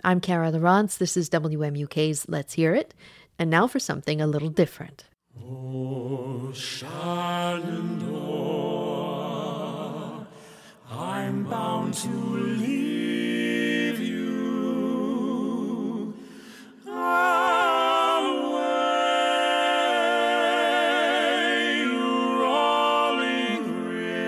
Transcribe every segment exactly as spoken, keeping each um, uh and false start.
I'm Kara Lawrence. This is W M U K's Let's Hear It. And now for something a little different. Oh, Shenandoah, I'm bound to leave you away, rolling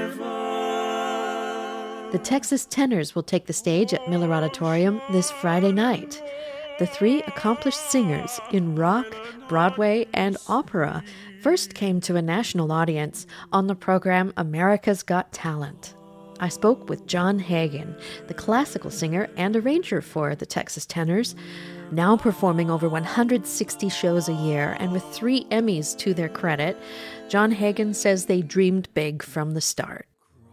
river. The Texas Tenors will take the stage at Miller Auditorium this Friday night. The three accomplished singers in rock, Broadway, and opera first came to a national audience on the program America's Got Talent. I spoke with John Hagen, the classical singer and arranger for the Texas Tenors, now performing over one hundred sixty shows a year and with three Emmys to their credit. John Hagen says they dreamed big from the start.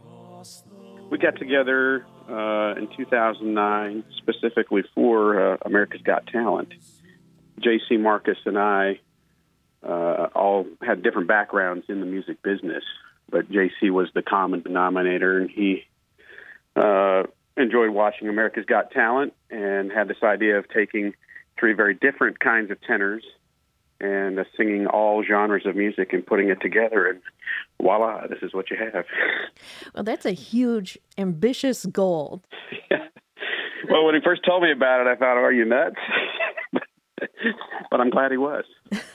We got together uh, in two thousand nine specifically for uh, America's Got Talent. J C Marcus and I uh, all had different backgrounds in the music business, but J C was the common denominator, and he uh, enjoyed watching America's Got Talent and had this idea of taking three very different kinds of tenors and uh, singing all genres of music and putting it together, and voila, this is what you have. Well, that's a huge, ambitious goal. Yeah. Well, when he first told me about it, I thought, oh, are you nuts? But I'm glad he was.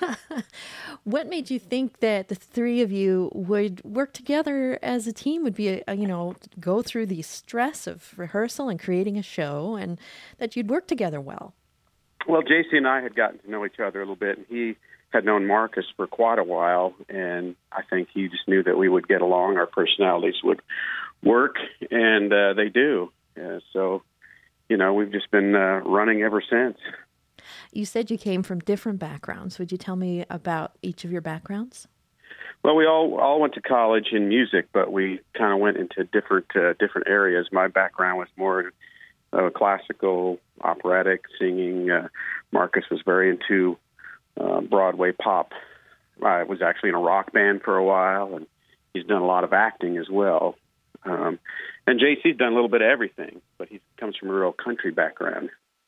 What made you think that the three of you would work together as a team, would be, a, a, you know, go through the stress of rehearsal and creating a show, and that you'd work together well? Well, J C and I had gotten to know each other a little bit, and he had known Marcus for quite a while, and I think he just knew that we would get along, our personalities would work, and uh, they do. Uh, so, you know, we've just been uh, running ever since. You said you came from different backgrounds. Would you tell me about each of your backgrounds? Well, we all all went to college in music, but we kind of went into different uh, different areas. My background was more uh, classical, operatic singing. Uh, Marcus was very into uh, Broadway pop. I was actually in a rock band for a while, and he's done a lot of acting as well. Um, and J C's done a little bit of everything, but he comes from a real country background.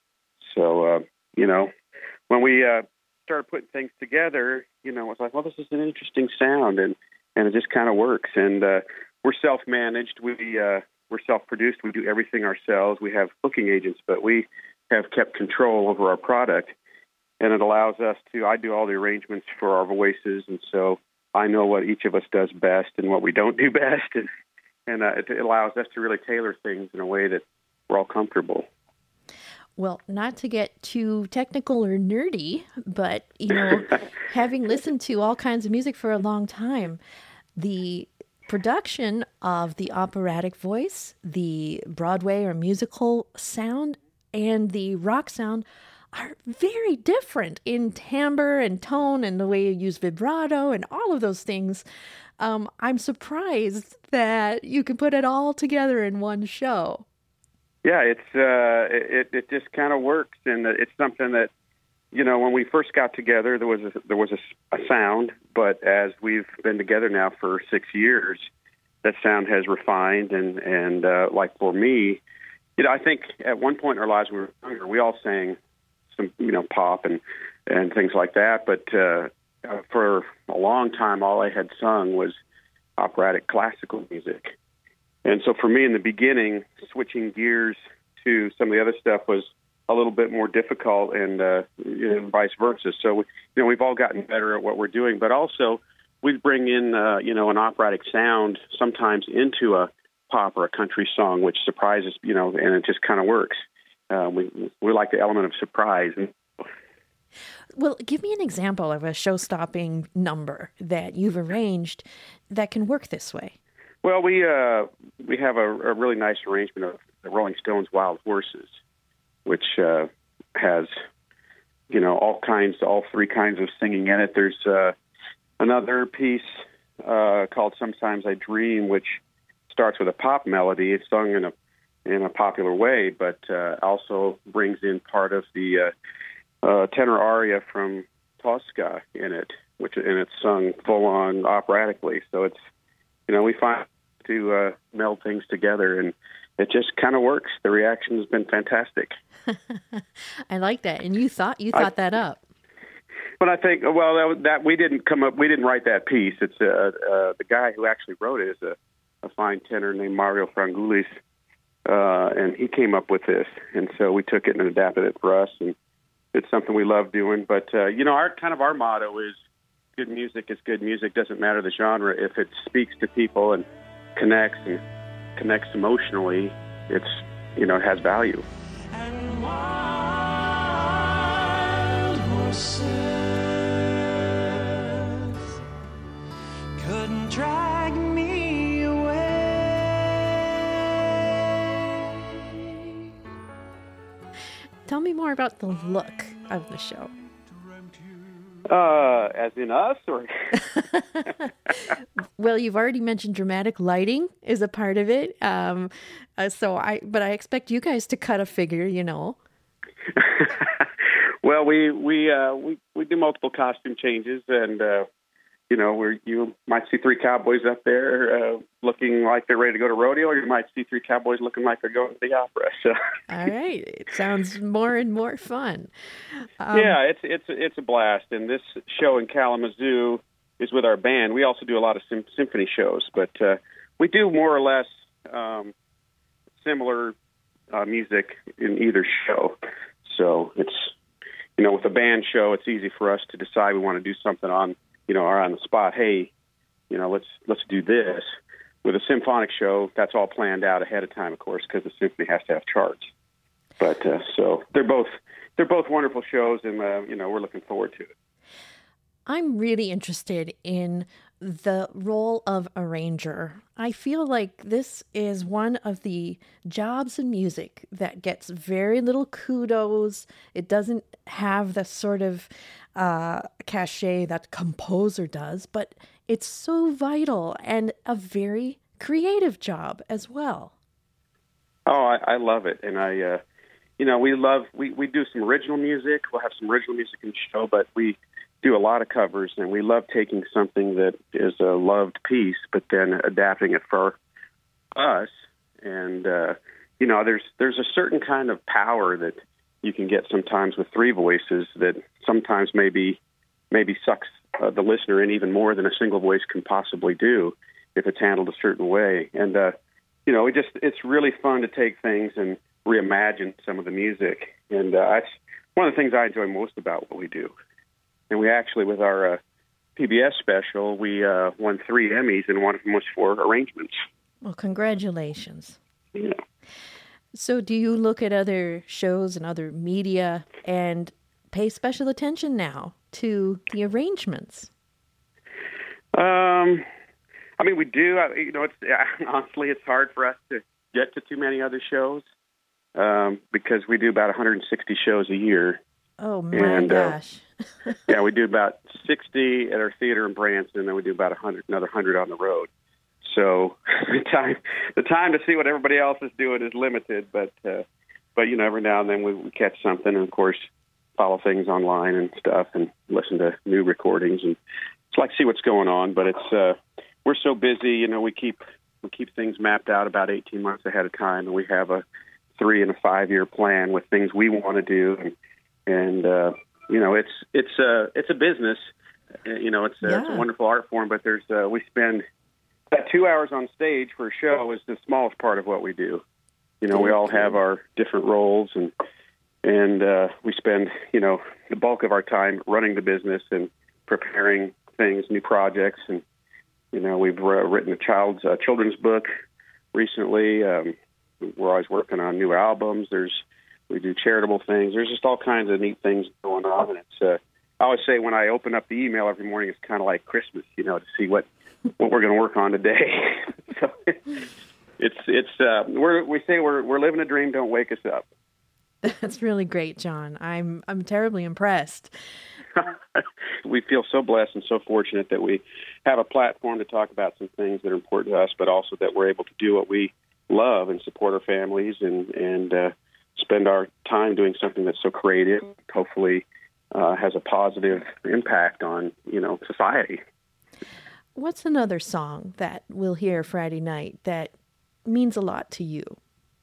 So, uh, you know, when we uh, started putting things together, you know, it's like, well, this is an interesting sound, and, and it just kind of works. And uh, we're self-managed. We, uh, we're self-produced. We do everything ourselves. We have booking agents, but we have kept control over our product, and it allows us to, I do all the arrangements for our voices, and so I know what each of us does best and what we don't do best, and, and uh, it allows us to really tailor things in a way that we're all comfortable. Well, not to get too technical or nerdy, but, you know, having listened to all kinds of music for a long time, the production of the operatic voice, the Broadway or musical sound, and the rock sound are very different in timbre and tone and the way you use vibrato and all of those things. Um, I'm surprised that you can put it all together in one show. Yeah, it's uh, it it just kind of works, and it's something that, you know, when we first got together, there was a, there was a, a sound, but as we've been together now for six years, that sound has refined, and and uh, like for me, you know, I think at one point in our lives we were younger, we all sang some, you know, pop and and things like that, but uh, for a long time, all I had sung was operatic classical music. And so for me in the beginning, switching gears to some of the other stuff was a little bit more difficult, and uh, you know, vice versa. So, you know, we've all gotten better at what we're doing, but also we bring in, uh, you know, an operatic sound sometimes into a pop or a country song, which surprises, you know, and it just kind of works. Uh, we we like the element of surprise. Well, give me an example of a show-stopping number that you've arranged that can work this way. Well, we uh, we have a, a really nice arrangement of the Rolling Stones' Wild Horses, which uh, has, you know, all kinds, all three kinds of singing in it. There's uh, another piece uh, called Sometimes I Dream, which starts with a pop melody. It's sung in a in a popular way, but uh, also brings in part of the uh, uh, tenor aria from Tosca in it, which and it's sung full on operatically. So it's, you know, we find to uh, meld things together, and it just kind of works. The reaction has been fantastic. I like that. And you thought you thought I, that up. But I think, well, that, that we didn't come up, we didn't write that piece. It's uh, uh, the guy who actually wrote it is a, a fine tenor named Mario Frangoulis, uh, and he came up with this. And so we took it and adapted it for us, and it's something we love doing. But uh, you know, our kind of our motto is good music is good music. Doesn't matter the genre. If it speaks to people and connects and connects emotionally, it's, you know, it has value. And wild horses couldn't drag me away. Tell me more about the look of the show. Uh, as in us, or Well, you've already mentioned dramatic lighting is a part of it. Um, uh, so I, but I expect you guys to cut a figure, you know. well, we we uh, we we do multiple costume changes, and uh, you know, where you might see three cowboys up there uh, looking like they're ready to go to rodeo, or you might see three cowboys looking like they're going to the opera. So, all right, it sounds more and more fun. Um, yeah, it's it's it's a blast, and this show in Kalamazoo is with our band. We also do a lot of sim- symphony shows, but uh, we do more or less um, similar uh, music in either show. So it's, you know, with a band show, it's easy for us to decide we want to do something on, you know, or on the spot. Hey, you know, let's let's do this. With a symphonic show, that's all planned out ahead of time, of course, because the symphony has to have charts. But uh, so they're both they're both wonderful shows, and uh, you know, we're looking forward to it. I'm really interested in the role of arranger. I feel like this is one of the jobs in music that gets very little kudos. It doesn't have the sort of uh, cachet that composer does, but it's so vital and a very creative job as well. Oh, I, I love it, and I, uh, you know, we love we, we do some original music. We'll have some original music in the show, but we do a lot of covers, and we love taking something that is a loved piece, but then adapting it for us. And uh, you know, there's there's a certain kind of power that you can get sometimes with three voices that sometimes maybe maybe sucks uh, the listener in even more than a single voice can possibly do if it's handled a certain way. And uh, you know, it just it's really fun to take things and reimagine some of the music, and uh, that's one of the things I enjoy most about what we do. And we actually, with our uh, P B S special, we uh, won three Emmys, and one of them was for arrangements. Well, congratulations. Yeah. So do you look at other shows and other media and pay special attention now to the arrangements? Um, I mean, we do. I, you know, it's honestly, it's hard for us to get to too many other shows um, because we do about one hundred sixty shows a year. Oh, my and, gosh. Uh, yeah, we do about sixty at our theater in Branson, and then we do about one hundred, another one hundred on the road. So the time the time to see what everybody else is doing is limited, but, uh, but you know, every now and then we, we catch something, and, of course, follow things online and stuff and listen to new recordings. And it's like see what's going on, but it's uh, we're so busy, you know, we keep we keep things mapped out about eighteen months ahead of time, and we have a three- and a five-year plan with things we want to do, and And, uh, you know, it's it's uh, it's a business. Uh, you know, it's, uh, yeah. it's a wonderful art form, but there's uh, we spend about two hours on stage for a show is the smallest part of what we do. You know, we all have our different roles, and and uh, we spend, you know, the bulk of our time running the business and preparing things, new projects. And, you know, we've uh, written a child's uh, children's book recently. Um, we're always working on new albums. There's We do charitable things. There's just all kinds of neat things going on. And it's, uh, I always say when I open up the email every morning, it's kind of like Christmas, you know, to see what, what we're going to work on today. So it's, it's, uh, we're, we say we're, we're living a dream. Don't wake us up. That's really great, John. I'm, I'm terribly impressed. We feel so blessed and so fortunate that we have a platform to talk about some things that are important to us, but also that we're able to do what we love and support our families and, and, uh, spend our time doing something that's so creative, hopefully uh, has a positive impact on, you know, society. What's another song that we'll hear Friday night that means a lot to you?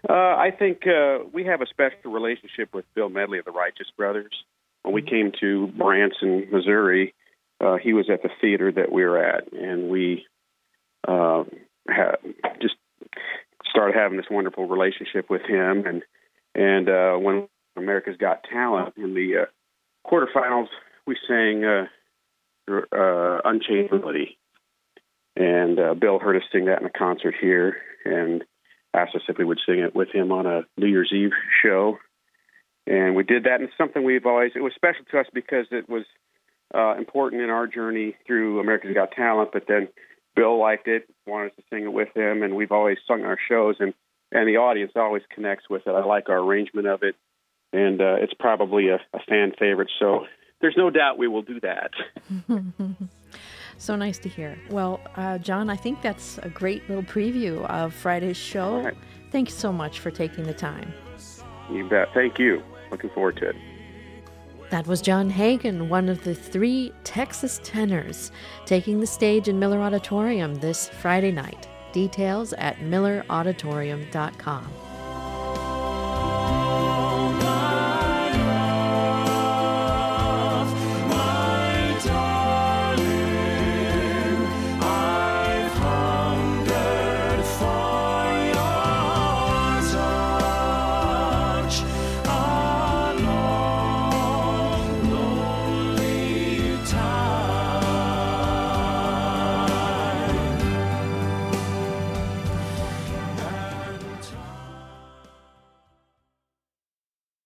Uh, I think uh, we have a special relationship with Bill Medley of the Righteous Brothers. When we came to Branson, Missouri, uh, he was at the theater that we were at, and we uh, had just started having this wonderful relationship with him. And and uh, when America's Got Talent in the uh, quarterfinals, we sang uh, uh, Unchangeability. And uh, Bill heard us sing that in a concert here and asked us if we would sing it with him on a New Year's Eve show. And we did that, and it's something we've always, it was special to us because it was uh, important in our journey through America's Got Talent, but then Bill liked it, wanted us to sing it with him, and we've always sung in our shows, and, and the audience always connects with it. I like our arrangement of it, and uh, it's probably a, a fan favorite, so there's no doubt we will do that. So nice to hear. Well, uh, John, I think that's a great little preview of Friday's show. Right. Thanks so much for taking the time. You bet. Thank you. Looking forward to it. That was John Hagen, one of the three Texas tenors, taking the stage in Miller Auditorium this Friday night. Details at miller auditorium dot com.